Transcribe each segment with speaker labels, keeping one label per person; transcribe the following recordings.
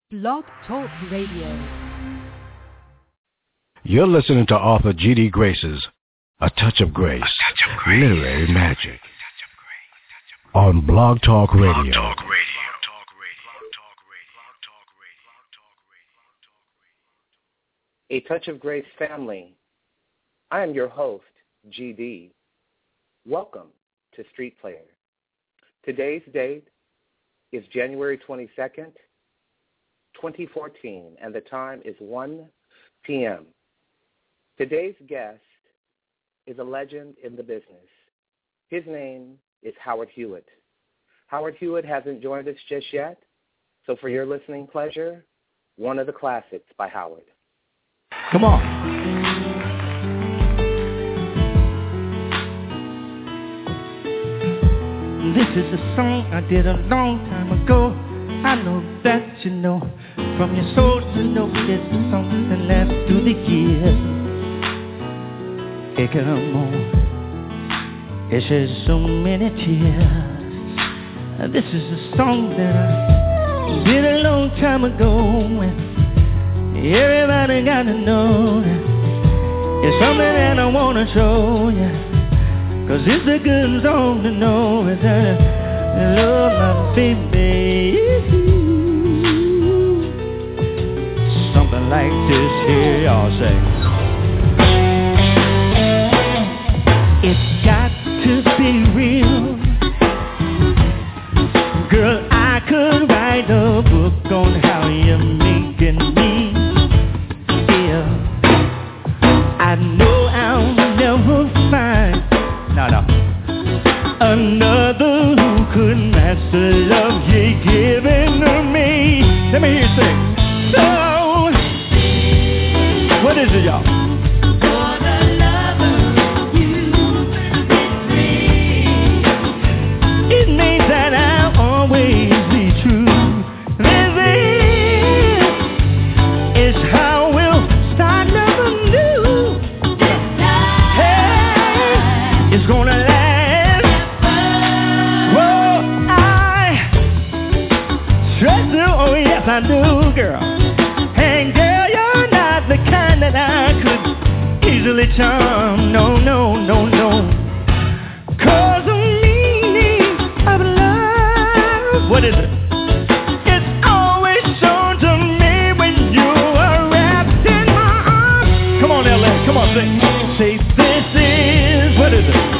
Speaker 1: Blog Talk Radio.
Speaker 2: You're listening to Arthur G.D. Grace's A Touch of Grace, Literary Magic, on Blog Talk Radio.
Speaker 3: A Touch of Grace family, I am your host, G.D. Welcome to Street Player. Today's date is January 22nd, 2014, and the time is 1 p.m. Today's guest is a legend in the business. His name is Howard Hewitt. Howard Hewitt hasn't joined us just yet, so for your listening pleasure, one of the classics by Howard.
Speaker 4: Come on. This is a song I did a long time ago. I know that you know. From your soul to know it's a song that lasts through the years. Hey, come on. It sheds so many tears. This is a song that I did a long time ago. Everybody gotta know that it's something that I wanna show you. 'Cause it's a good song to know that I love my baby. Something like this here, y'all say. It's got to be real. Girl, I could write a book on how you're making me feel. I know I'll never find another who could match the love you're giving to me. Let me hear you sing. So, what is it, y'all? For the love of you with me, it means that I'll always be true. This is how we'll start loving new. Hey, it's gonna last. Whoa, oh yes I do, girl. And girl, you're not the kind that I could easily charm. No, no, no, no. 'Cause the meaning of love, what is it? It's always shown to me when you are wrapped in my arms. Come on, LA, come on, sing. Say this is, what is it?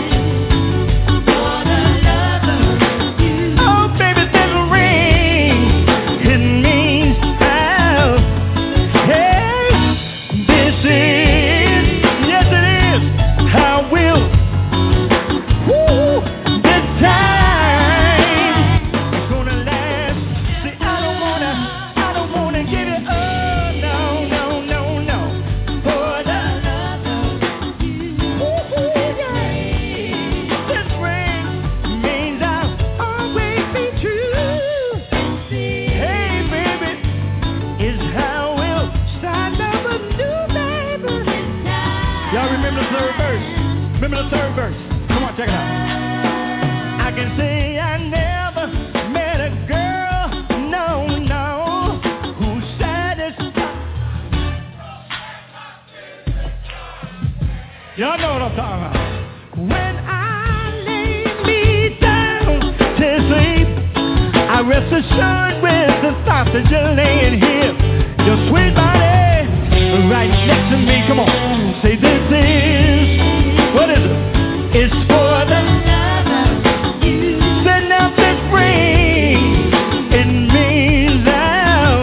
Speaker 4: Y'all know what I'm talking about. When I lay me down to sleep, I rest assured with the thought that you're laying here, your sweet body right next to me. Come on, say this is, what is it? It's for the love of you. Send out this ring, it means that,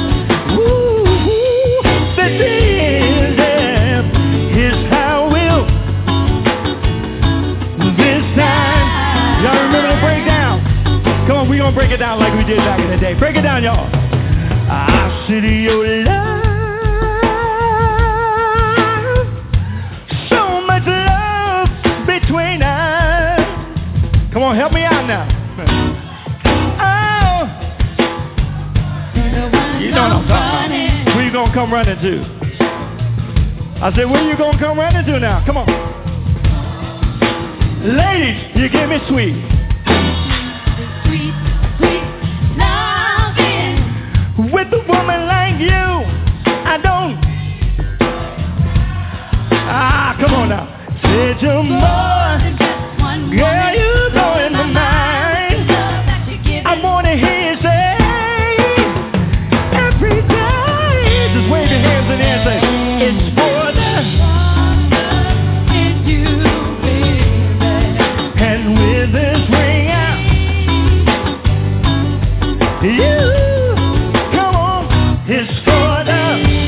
Speaker 4: this is how we're gonna break it down like we did back in the day. Break it down, y'all. I see your love, so much love between us. Come on, help me out now. Oh, you know what I'm talking about. Where you gonna come running to? I said, where you gonna come running to now? Come on. Ladies, you give me sweet. Sweet, sweet loving. With with a woman like you. I don't. Come on now. Said you're more than just one. Girl, you blowing my mind. I wanna hear you say every day. Just wave your hands in the air and say it's for the it's you, baby. And with this ring out, you come on, it's for the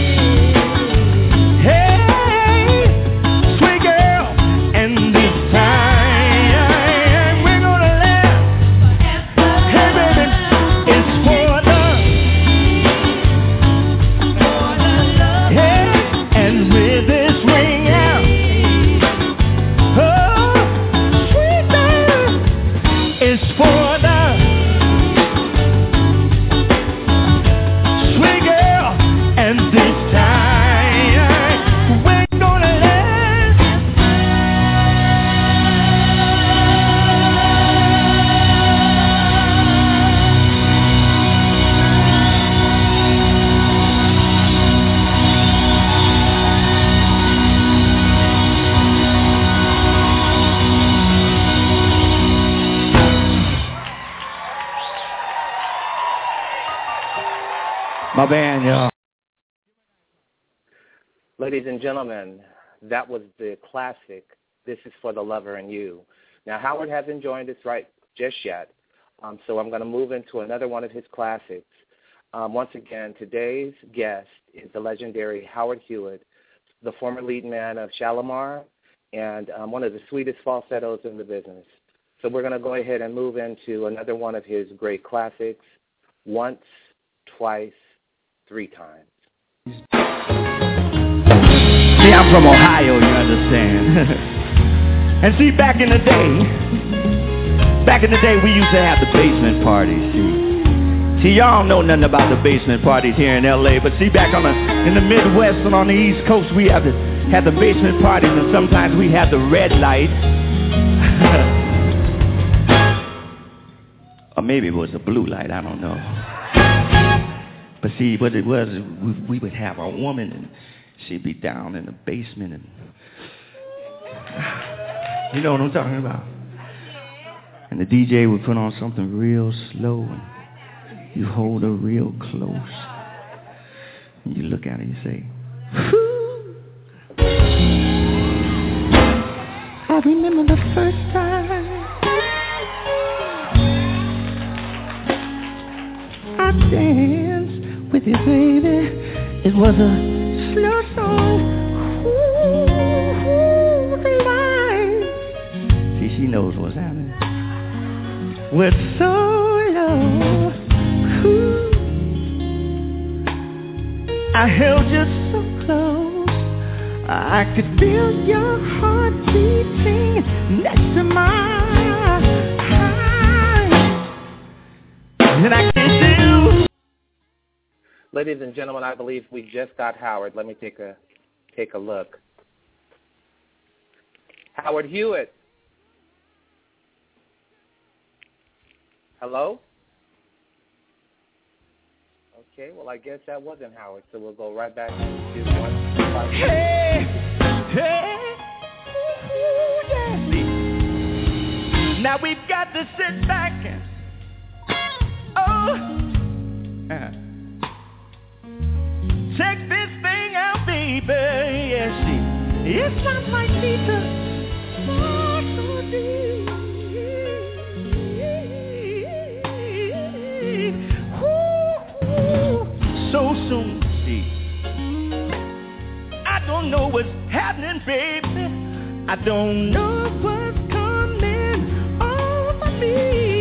Speaker 4: my band, y'all.
Speaker 3: Ladies and gentlemen, that was the classic, This Is for the Lover in You. Now, Howard hasn't joined us right just yet, so I'm going to move into another one of his classics. Once again, today's guest is the legendary Howard Hewitt, the former lead man of Shalimar and one of the sweetest falsettos in the business. So we're going to go ahead and move into another one of his great classics, Once, Twice, Three Times.
Speaker 4: See, I'm from Ohio, you understand. And see, back in the day, we used to have the basement parties, see, y'all don't know nothing about the basement parties here in L.A., but see, back in the Midwest and on the East Coast, we had the basement parties, and sometimes we had the red light. Or maybe it was a blue light, I don't know. But see, what it was, we would have a woman, and she'd be down in the basement, and you know what I'm talking about. And the DJ would put on something real slow, and you hold her real close, and you look at her and you say, "Whew." I remember the first time I danced with you, baby. It was a slow song. Ooh, the light. See, she knows what's happening. We're so low. Ooh. I held you so close. I could feel your heart beating next to mine. And I kissed you.
Speaker 3: Ladies and gentlemen, I believe we just got Howard. Let me take a look. Howard Hewitt. Hello? Okay, well, I guess that wasn't Howard, so we'll go right back to one.
Speaker 4: Hey, ooh, yeah. Now we've got to sit back and check this thing out, baby. Yeah, see, it sounds like Peter. So soon, see. I don't know what's happening, baby. I don't know what's coming over me.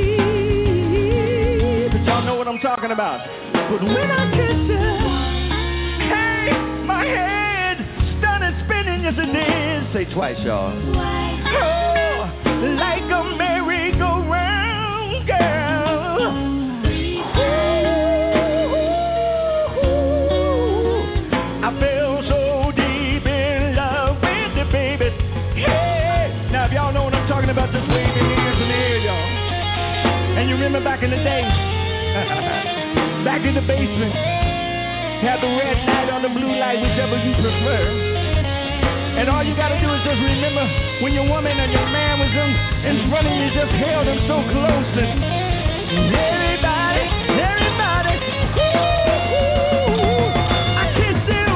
Speaker 4: But y'all know what I'm talking about. But when I kiss you, hey, my head started spinning, yes it did. Say twice, y'all. Twice. Oh, like a merry-go-round, girl. Ooh, I fell so deep in love with you, baby. Hey, now if y'all know what I'm talking about, just wave your hands in the air, y'all. And you remember back in the day, back in the basement, have the red light or the blue light, whichever you prefer. And all you got to do is just remember when your woman and your man was in front of you, just held them so close. And everybody, ooh, I kiss you.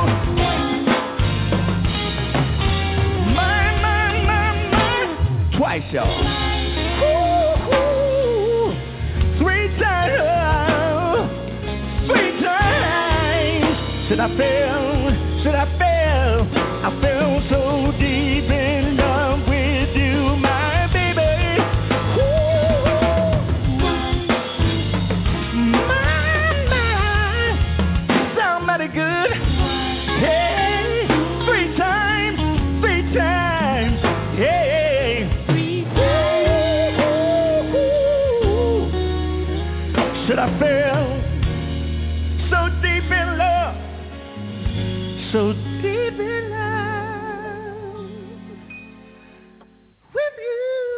Speaker 4: My, twice, y'all. Ooh, 3 times, 3 times. Said I fell so deep in love with you, my baby. Ooh, my, somebody good. Hey, 3 times, hey. Said I fell so deep in love, so deep in love with you.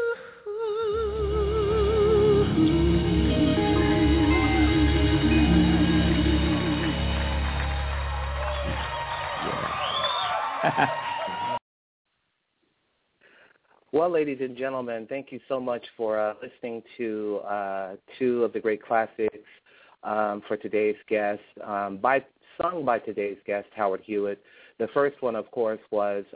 Speaker 3: Well, ladies and gentlemen, thank you so much for listening to 2 of the great classics for today's guest, sung by today's guest, Howard Hewitt. The first one, of course, was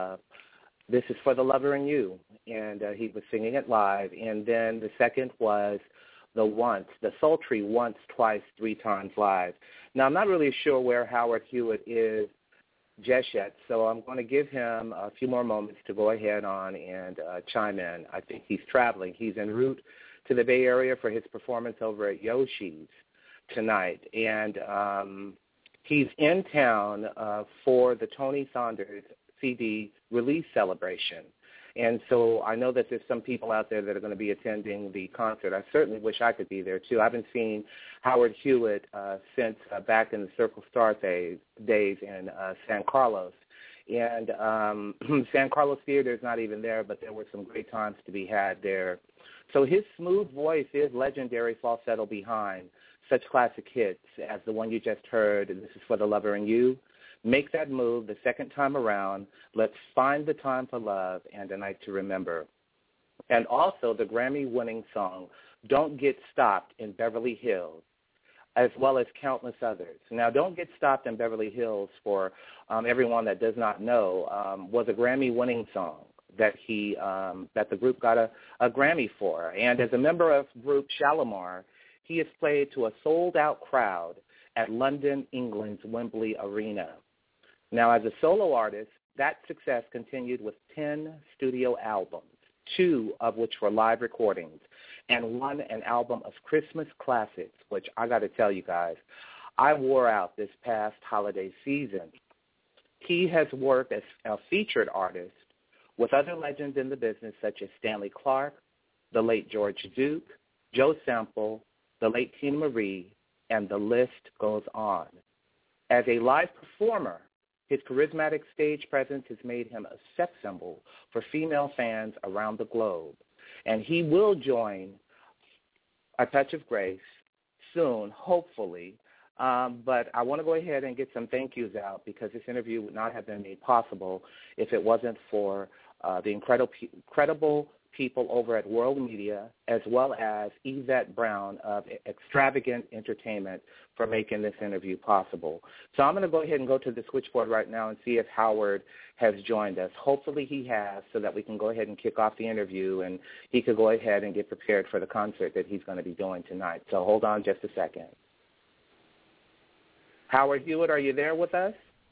Speaker 3: This Is for the Lover in You, and he was singing it live. And then the second was the sultry Once, Twice, 3 Times live. Now, I'm not really sure where Howard Hewitt is just yet, so I'm going to give him a few more moments to go ahead on and chime in. I think he's traveling. He's en route to the Bay Area for his performance over at Yoshi's tonight, and he's in town for the Tony Saunders CD release celebration. And so I know that there's some people out there that are going to be attending the concert. I certainly wish I could be there, too. I haven't seen Howard Hewitt since back in the Circle Star days in San Carlos. And San Carlos Theater is not even there, but there were some great times to be had there. So his smooth voice is legendary falsetto behind such classic hits as the one you just heard, This Is for the Lover in You. Make that move the second time around. Let's find the time for love and a night to remember. And also the Grammy-winning song, Don't Get Stopped in Beverly Hills, as well as countless others. Now, Don't Get Stopped in Beverly Hills, for everyone that does not know, was a Grammy-winning song that the group got a Grammy for. And as a member of group Shalimar, he has played to a sold-out crowd at London, England's Wembley Arena. Now, as a solo artist, that success continued with 10 studio albums, 2 of which were live recordings, and 1 an album of Christmas classics, which I got to tell you guys, I wore out this past holiday season. He has worked as a featured artist with other legends in the business such as Stanley Clarke, the late George Duke, Joe Sample, the late Tina Marie, and the list goes on. As a live performer, his charismatic stage presence has made him a sex symbol for female fans around the globe. And he will join A Touch of Grace soon, hopefully. But I want to go ahead and get some thank yous out because this interview would not have been made possible if it wasn't for the incredible people over at World Media, as well as Yvette Brown of Extravagant Entertainment for making this interview possible. So I'm going to go ahead and go to the switchboard right now and see if Howard has joined us. Hopefully he has, so that we can go ahead and kick off the interview and he could go ahead and get prepared for the concert that he's going to be doing tonight. So hold on just a second. Howard Hewitt, are you there with us?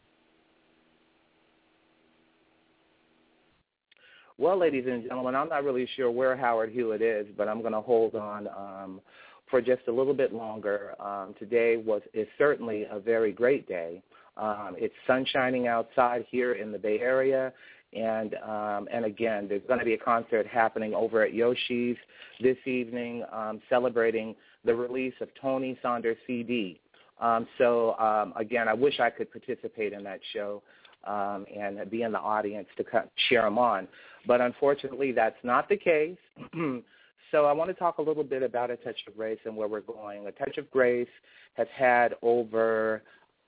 Speaker 3: Well, ladies and gentlemen, I'm not really sure where Howard Hewitt is, but I'm going to hold on for just a little bit longer. Today is certainly a very great day. It's sun shining outside here in the Bay Area, and again, there's going to be a concert happening over at Yoshi's this evening, celebrating the release of Tony Saunders' CD. Again, I wish I could participate in that show and be in the audience to cheer him on. But unfortunately, that's not the case. So I want to talk a little bit about A Touch of Grace and where we're going. A Touch of Grace has had over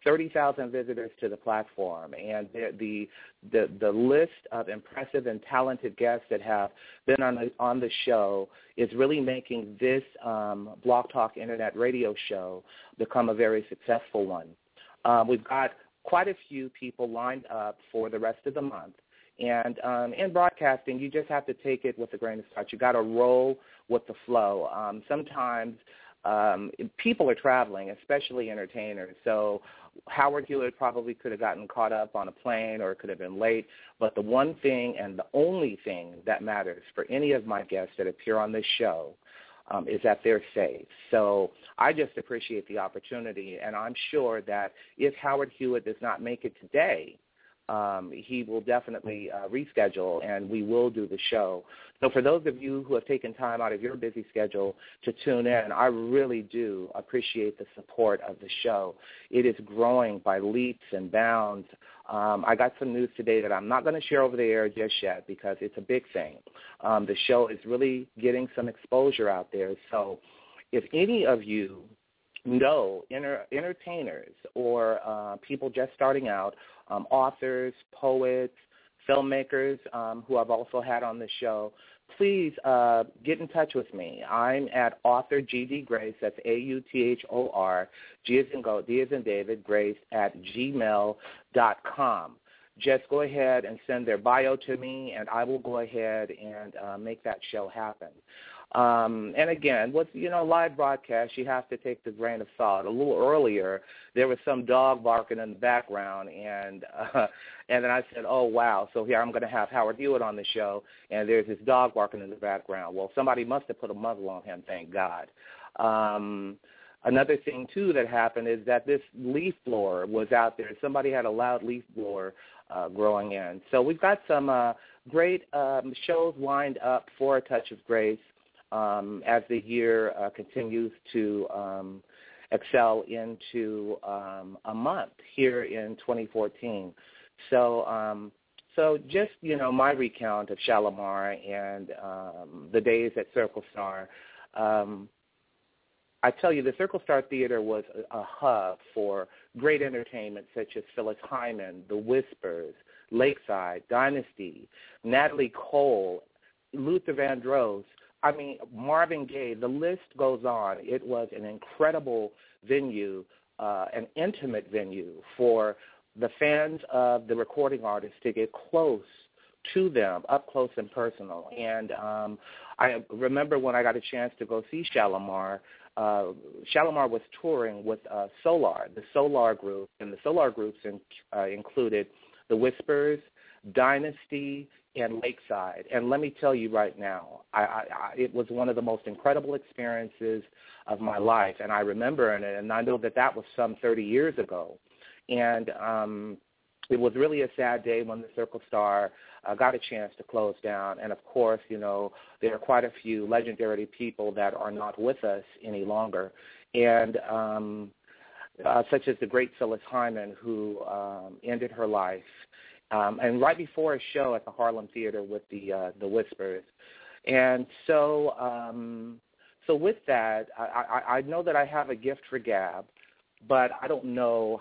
Speaker 3: 30,000 visitors to the platform, and the list of impressive and talented guests that have been on the show is really making this Blog Talk Internet radio show become a very successful one. We've got quite a few people lined up for the rest of the month. And in broadcasting, you just have to take it with a grain of salt. You got to roll with the flow. Sometimes people are traveling, especially entertainers. So Howard Hewitt probably could have gotten caught up on a plane or could have been late. But the one thing and the only thing that matters for any of my guests that appear on this show is that they're safe. So I just appreciate the opportunity, and I'm sure that if Howard Hewitt does not make it today, he will definitely reschedule, and we will do the show. So for those of you who have taken time out of your busy schedule to tune in, I really do appreciate the support of the show. It is growing by leaps and bounds. I got some news today that I'm not going to share over the air just yet because it's a big thing. The show is really getting some exposure out there. So if any of you know entertainers or people just starting out, authors, poets, filmmakers who I've also had on the show, please get in touch with me. I'm at author G.D. Grace, that's AUTHOR, G as in go, D as in David, Grace at gmail.com. Just go ahead and send their bio to me, and I will go ahead and make that show happen. And again, with live broadcast, you have to take the grain of salt. A little earlier, there was some dog barking in the background, and then I said, "Oh wow!" So here I'm going to have Howard Hewitt on the show, and there's this dog barking in the background. Well, somebody must have put a muzzle on him. Thank God. Another thing too that happened is that this leaf blower was out there. Somebody had a loud leaf blower growing in. So we've got some great shows lined up for A Touch of Grace. As the year continues to excel into a month here in 2014. So just, my recount of Shalimar and the days at Circle Star, I tell you, the Circle Star Theater was a hub for great entertainment such as Phyllis Hyman, The Whispers, Lakeside, Dynasty, Natalie Cole, Luther Vandross, Marvin Gaye, the list goes on. It was an incredible venue, an intimate venue for the fans of the recording artists to get close to them, up close and personal. And I remember when I got a chance to go see Shalimar, Shalimar was touring with Solar, the Solar Group, and the Solar Groups included The Whispers, Dynasty, and Lakeside. And let me tell you right now, it was one of the most incredible experiences of my life, and I remember it, and I know that was some 30 years ago. And it was really a sad day when the Circle Star got a chance to close down. And, of course, there are quite a few legendary people that are not with us any longer, and such as the great Phyllis Hyman, who ended her life. And right before a show at the Harlem Theater with the Whispers. And so with that, I know that I have a gift for gab, but I don't know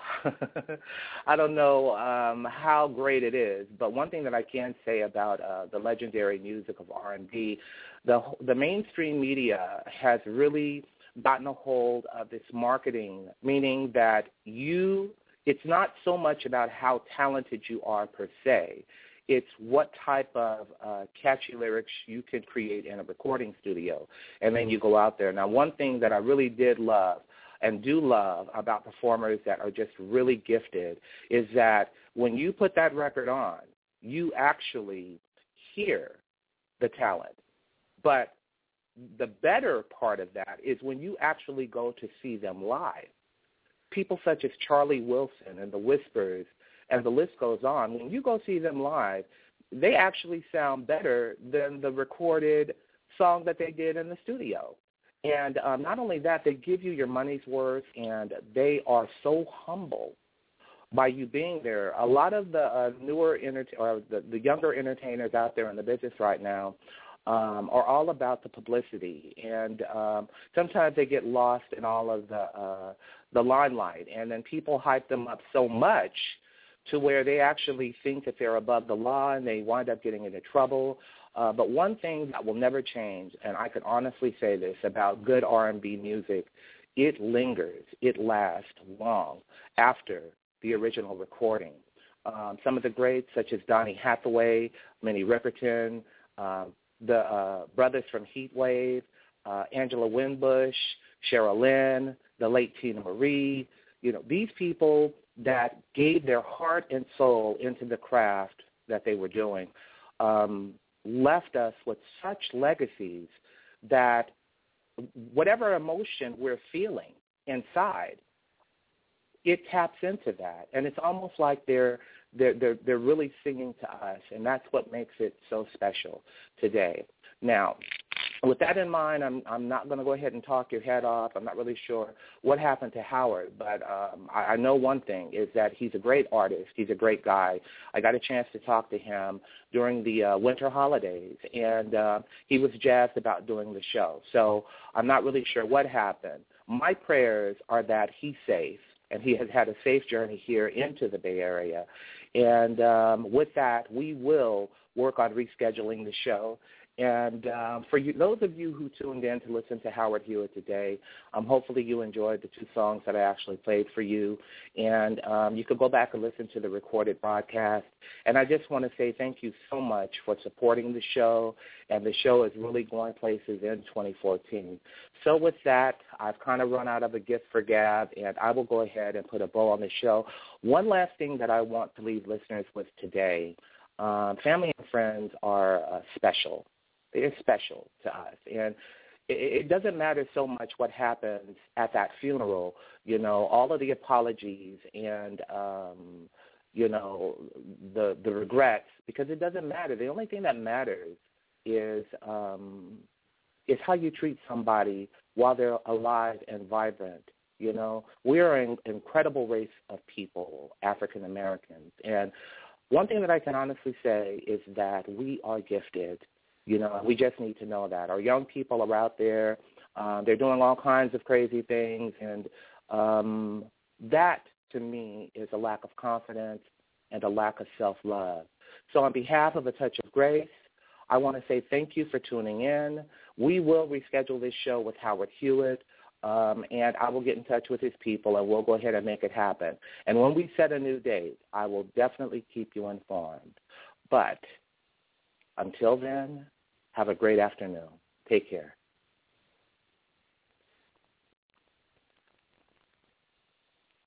Speaker 3: how great it is. But one thing that I can say about the legendary music of R&B, the mainstream media has really gotten a hold of this marketing, meaning that it's not so much about how talented you are per se. It's what type of catchy lyrics you can create in a recording studio, and then you go out there. Now, one thing that I really did love and do love about performers that are just really gifted is that when you put that record on, you actually hear the talent. But the better part of that is when you actually go to see them live. People such as Charlie Wilson and The Whispers, and the list goes on. When you go see them live, they actually sound better than the recorded song that they did in the studio. And not only that, they give you your money's worth, and they are so humble by you being there. A lot of the the younger entertainers out there in the business right now are all about the publicity, and sometimes they get lost in all of the limelight, and then people hype them up so much to where they actually think that they're above the law, and they wind up getting into trouble. But one thing that will never change, and I can honestly say this about good R&B music, it lingers, it lasts long after the original recording. Some of the greats, such as Donny Hathaway, Minnie Riperton, the brothers from Heat Wave, Angela Winbush, Cheryl Lynn, the late Tina Marie, these people that gave their heart and soul into the craft that they were doing, left us with such legacies that whatever emotion we're feeling inside, it taps into that. And it's almost like they're really singing to us, and that's what makes it so special today. Now, with that in mind, I'm not going to go ahead and talk your head off. I'm not really sure what happened to Howard, but I know one thing is that he's a great artist. He's a great guy. I got a chance to talk to him during the winter holidays, and he was jazzed about doing the show. So I'm not really sure what happened. My prayers are that he's safe, and he has had a safe journey here into the Bay Area. And with that, we will work on rescheduling the show. And for you, those of you who tuned in to listen to Howard Hewitt today, hopefully you enjoyed the 2 songs that I actually played for you. And you could go back and listen to the recorded broadcast. And I just want to say thank you so much for supporting the show. And the show is really going places in 2014. So with that, I've kind of run out of a gift for gab, and I will go ahead and put a bow on the show. One last thing that I want to leave listeners with today, family and friends are special. It's special to us, and it doesn't matter so much what happens at that funeral, all of the apologies and, the regrets, because it doesn't matter. The only thing that matters is how you treat somebody while they're alive and vibrant. We are an incredible race of people, African Americans, and one thing that I can honestly say is that we are gifted. We just need to know that. Our young people are out there. They're doing all kinds of crazy things, and that, to me, is a lack of confidence and a lack of self-love. So on behalf of A Touch of Grace, I want to say thank you for tuning in. We will reschedule this show with Howard Hewitt, and I will get in touch with his people, and we'll go ahead and make it happen. And when we set a new date, I will definitely keep you informed. But until then, have a great afternoon. Take care.